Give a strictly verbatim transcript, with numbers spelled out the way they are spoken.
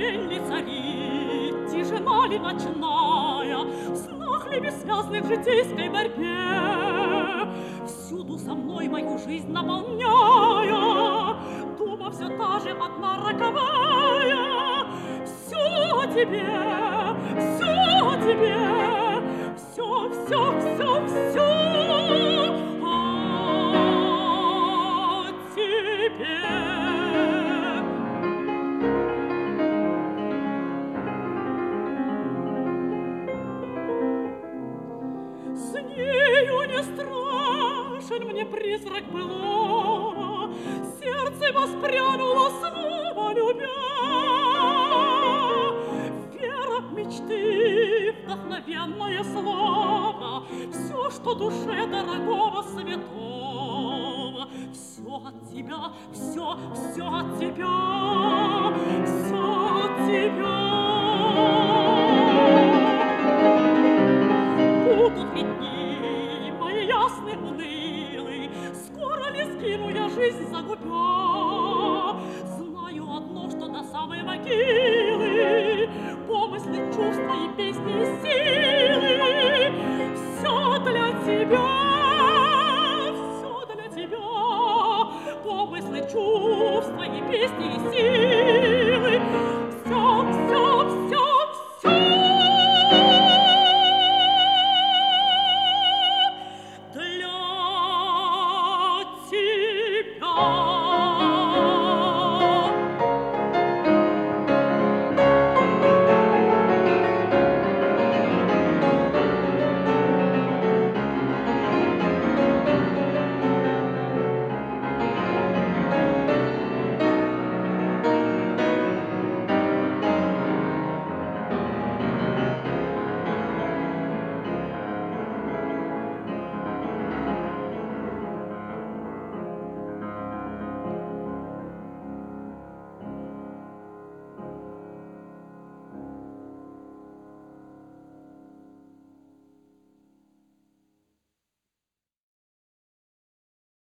День ли царит, тишина ли ночная, в снах ли бессвязных житейской борьбе, всюду со мной мою жизнь наполняя, дума все та же одна роковая. Все о тебе, все о тебе, все, все, все, все о тебе. С нею не страшен мне призрак былого, сердце воспрянуло снова любя. Вера, мечты, вдохновенное слово, все, что душе дорогого святого, все от тебя, все, все от тебя, все от тебя. Будут ли дни мои ясные, унылые, скоро ли сгину я жизнь загубя? Знаю одно, что до самой могилы